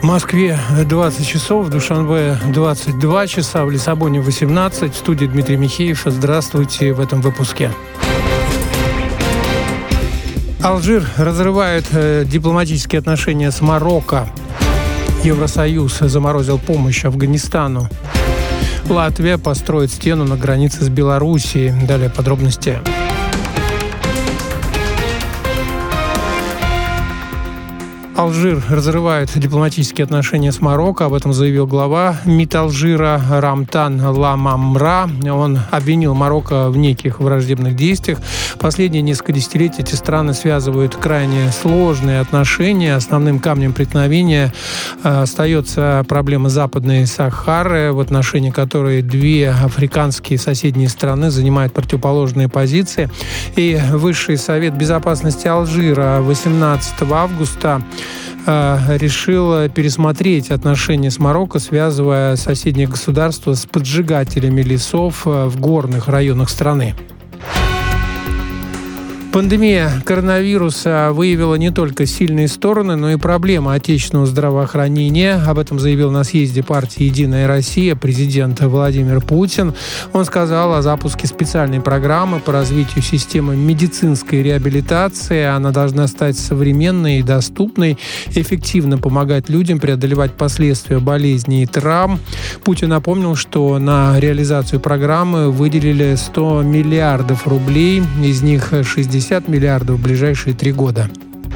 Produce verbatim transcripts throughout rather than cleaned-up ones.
Москве двадцать часов, в Душанбе двадцать два часа, в Лиссабоне восемнадцать. В студии Дмитрий Михеев. Здравствуйте в этом выпуске. Алжир разрывает э, дипломатические отношения с Марокко. Евросоюз заморозил помощь Афганистану. Латвия построит стену на границе с Белоруссией. Далее подробности. Алжир разрывает дипломатические отношения с Марокко. Об этом заявил глава МИД Алжира Рамтан Ламамра. Он обвинил Марокко в неких враждебных действиях. Последние несколько десятилетий эти страны связывают крайне сложные отношения. Основным камнем преткновения остается проблема Западной Сахары, в отношении которой две африканские соседние страны занимают противоположные позиции. И Высший совет безопасности Алжира восемнадцатого августа решил пересмотреть отношения с Марокко, связывая соседнее государство с поджигателями лесов в горных районах страны. Пандемия коронавируса выявила не только сильные стороны, но и проблемы отечественного здравоохранения. Об этом заявил на съезде партии «Единая Россия» президент Владимир Путин. Он сказал о запуске специальной программы по развитию системы медицинской реабилитации. Она должна стать современной и доступной, эффективно помогать людям преодолевать последствия болезней и травм. Путин напомнил, что на реализацию программы выделили сто миллиардов рублей, из них шестьдесят миллиардов в ближайшие три года.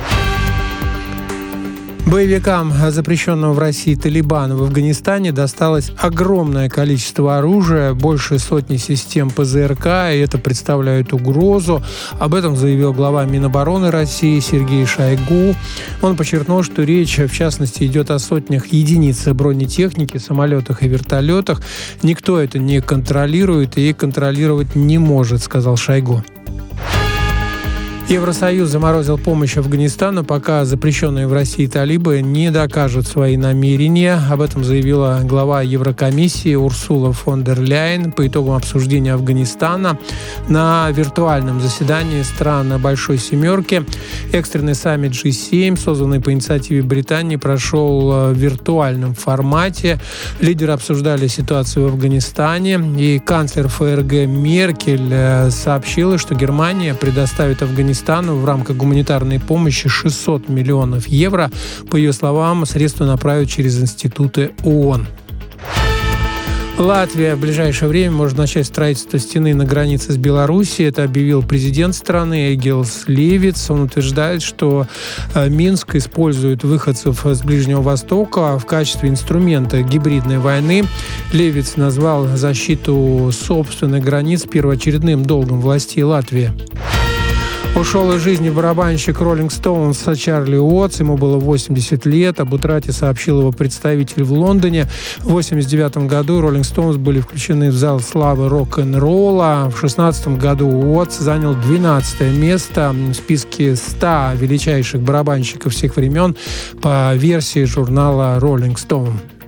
Боевикам запрещенного в России Талибана в Афганистане досталось огромное количество оружия, больше сотни систем ПЗРК, и это представляет угрозу. Об этом заявил глава Минобороны России Сергей Шойгу. Он подчеркнул, что речь, в частности, идет о сотнях единиц бронетехники, самолетах и вертолетах. Никто это не контролирует и контролировать не может, сказал Шойгу. Евросоюз заморозил помощь Афганистану, пока запрещенные в России талибы не докажут свои намерения. Об этом заявила глава Еврокомиссии Урсула фон дер Ляйен по итогам обсуждения Афганистана на виртуальном заседании стран Большой Семерки. Экстренный саммит джи семь, созданный по инициативе Британии, прошел в виртуальном формате. Лидеры обсуждали ситуацию в Афганистане, и канцлер ФРГ Меркель сообщила, что Германия предоставит Афганистану в рамках гуманитарной помощи шестьсот миллионов евро. По ее словам, средства направят через институты ООН. Латвия в ближайшее время может начать строительство стены на границе с Белоруссией. Это объявил президент страны Эгилс Левитс. Он утверждает, что Минск использует выходцев с Ближнего Востока в качестве инструмента гибридной войны. Левитс назвал защиту собственных границ первоочередным долгом властей Латвии. Ушел из жизни барабанщик Rolling Stones Чарли Уотс. Ему было восемьдесят лет. Об утрате сообщил его представитель в Лондоне. В восемьдесят девятом году Rolling Stones были включены в зал славы рок-н-ролла. В шестнадцатом году Уотс занял двенадцатое место в списке ста величайших барабанщиков всех времен по версии журнала Rolling Stone.